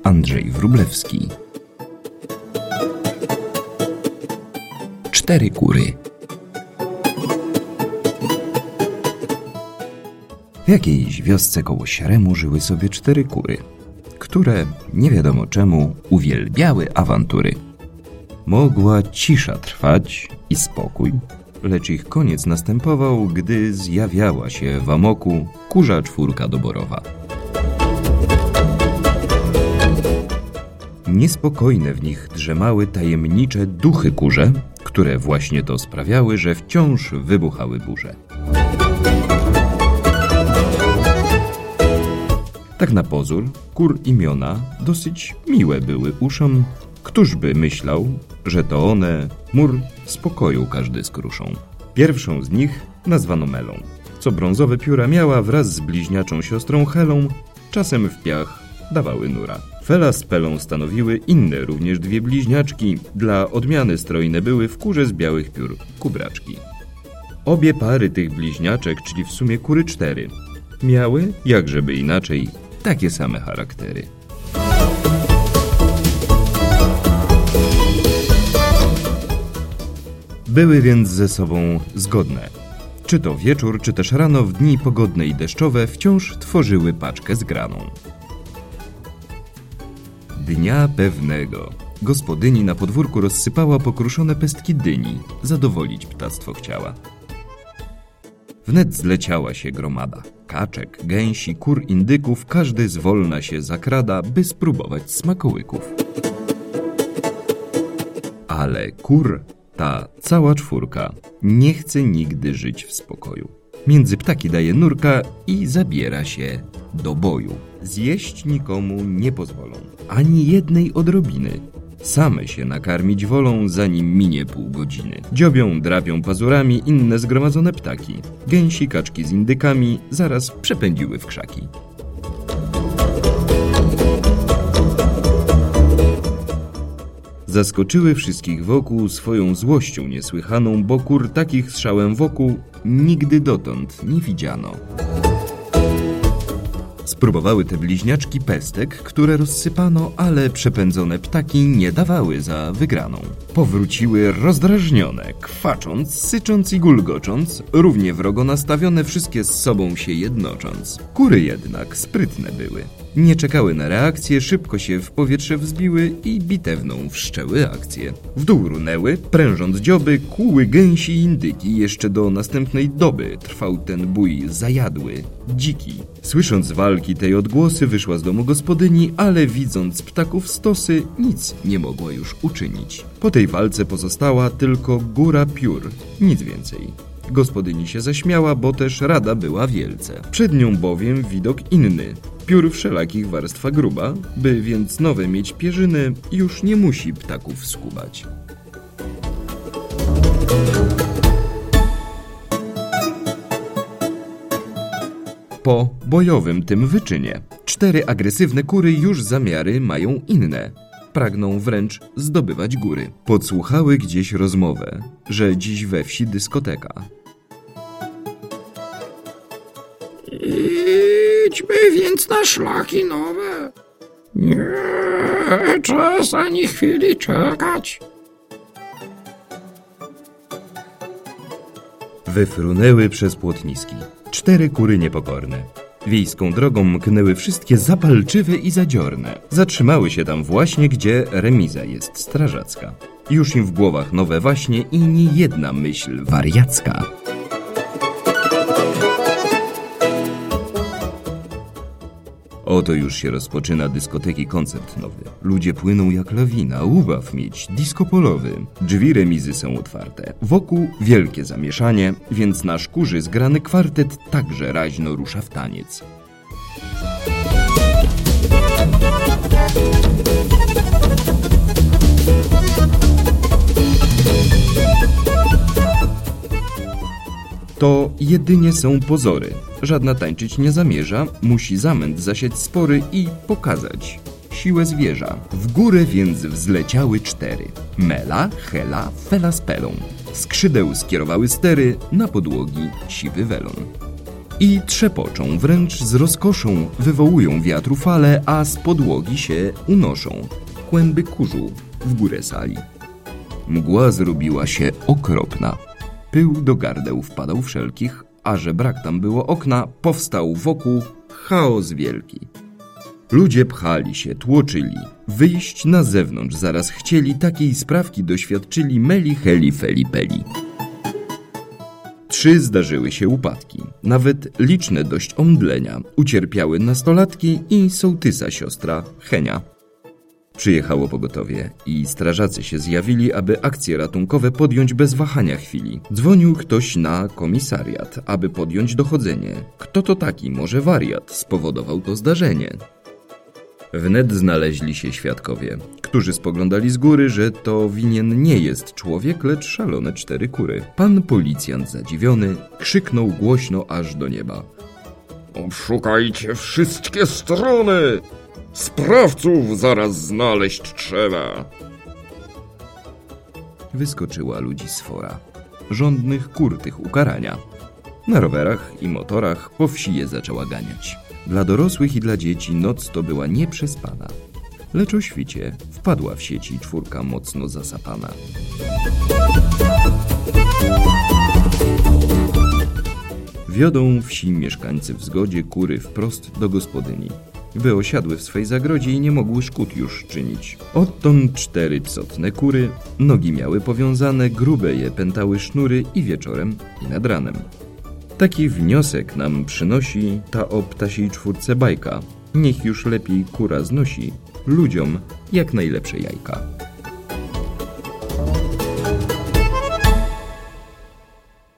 Andrzej Wróblewski. 4 kury. W jakiejś wiosce koło Śremu żyły sobie 4 kury, które, nie wiadomo czemu, uwielbiały awantury. Mogła cisza trwać i spokój, lecz ich koniec następował, gdy zjawiała się w amoku kurza 4 doborowa. Niespokojne w nich drzemały tajemnicze duchy kurze, które właśnie to sprawiały, że wciąż wybuchały burze. Tak na pozór, kur imiona dosyć miłe były uszom. Któż by myślał, że to one mur spokoju każdy skruszą. Pierwszą z nich nazwano Melą, co brązowe pióra miała wraz z bliźniaczą siostrą Helą, czasem w piach dawały nura. Fela z Pelą stanowiły inne również 2 bliźniaczki, dla odmiany strojne były w kurze z białych piór, kubraczki. Obie pary tych bliźniaczek, czyli w sumie kury 4, miały, jakżeby inaczej, takie same charaktery. Były więc ze sobą zgodne. Czy to wieczór, czy też rano w dni pogodne i deszczowe wciąż tworzyły paczkę zgraną. Dnia pewnego gospodyni na podwórku rozsypała pokruszone pestki dyni, zadowolić ptactwo chciała. Wnet zleciała się gromada. Kaczek, gęsi, kur, indyków, każdy zwolna się zakrada, by spróbować smakołyków. Ale kur, ta cała 4, nie chce nigdy żyć w spokoju. Między ptaki daje nurka i zabiera się do boju. Zjeść nikomu nie pozwolą, ani jednej odrobiny. Same się nakarmić wolą, zanim minie pół godziny. Dziobią, drapią pazurami inne zgromadzone ptaki. Gęsi, kaczki z indykami zaraz przepędziły w krzaki. Zaskoczyły wszystkich wokół swoją złością niesłychaną, bo kur takich strzałem wokół nigdy dotąd nie widziano. Spróbowały te bliźniaczki pestek, które rozsypano, ale przepędzone ptaki nie dawały za wygraną. Powróciły rozdrażnione, kwacząc, sycząc i gulgocząc, równie wrogo nastawione, wszystkie z sobą się jednocząc. Kury jednak sprytne były. Nie czekały na reakcję, szybko się w powietrze wzbiły i bitewną wszczęły akcję. W dół runęły, prężąc dzioby, kłuły gęsi i indyki. Jeszcze do następnej doby trwał ten bój zajadły, dziki. Słysząc walki tej odgłosy, wyszła z domu gospodyni, ale widząc ptaków stosy, nic nie mogła już uczynić. Po tej walce pozostała tylko góra piór, nic więcej. Gospodyni się zaśmiała, bo też rada była wielce. Przed nią bowiem widok inny. Piór wszelakich warstwa gruba, by więc nowe mieć pierzyny, już nie musi ptaków skubać. Po bojowym tym wyczynie 4 agresywne kury już zamiary mają inne. Pragną wręcz zdobywać góry. Podsłuchały gdzieś rozmowę, że dziś we wsi dyskoteka. Idźmy więc na szlaki nowe. Nie czas ani chwili czekać. Wyfrunęły przez płotniski 4 kury niepokorne. Wiejską drogą mknęły wszystkie zapalczywe i zadziorne. Zatrzymały się tam właśnie, gdzie remiza jest strażacka. Już im w głowach nowe waśnie i niejedna myśl wariacka. Oto już się rozpoczyna dyskoteki koncert nowy. Ludzie płyną jak lawina, ubaw mieć, disco polowy. Drzwi remizy są otwarte. Wokół wielkie zamieszanie, więc nasz kurzy zgrany kwartet także raźno rusza w taniec. To jedynie są pozory. Żadna tańczyć nie zamierza, musi zamęt zasiać spory i pokazać siłę zwierza. W górę więc wzleciały 4. Mela, Hela, Fela z Pelą. Skrzydeł skierowały stery, na podłogi siwy welon. i trzepoczą, wręcz z rozkoszą wywołują wiatru fale, a z podłogi się unoszą kłęby kurzu w górę sali. Mgła zrobiła się okropna. Pył do gardeł wpadał wszelkich, a że brak tam było okna, powstał wokół chaos wielki. Ludzie pchali się, tłoczyli. Wyjść na zewnątrz zaraz chcieli, takiej sprawki doświadczyli meli, heli, feli, peli. 3 zdarzyły się upadki, nawet liczne dość omdlenia. Ucierpiały nastolatki i sołtysa siostra Henia. Przyjechało pogotowie i strażacy się zjawili, aby akcje ratunkowe podjąć bez wahania chwili. Dzwonił ktoś na komisariat, aby podjąć dochodzenie. Kto to taki, może wariat, spowodował to zdarzenie? Wnet znaleźli się świadkowie, którzy spoglądali z góry, że to winien nie jest człowiek, lecz szalone 4 kury. Pan policjant zadziwiony krzyknął głośno aż do nieba: Obszukajcie wszystkie strony! Sprawców zaraz znaleźć trzeba! Wyskoczyła ludzi sfora, żądnych kur tych ukarania. Na rowerach i motorach po wsi je zaczęła ganiać. Dla dorosłych i dla dzieci noc to była nieprzespana. Lecz o świcie wpadła w sieci 4 mocno zasapana. Wiodą wsi mieszkańcy w zgodzie kury wprost do gospodyni, by osiadły w swej zagrodzie i nie mogły szkód już czynić. Odtąd 4 psotne kury, nogi miały powiązane, grube je pętały sznury i wieczorem, i nad ranem. Taki wniosek nam przynosi ta o ptasiej 4 bajka. Niech już lepiej kura znosi ludziom jak najlepsze jajka.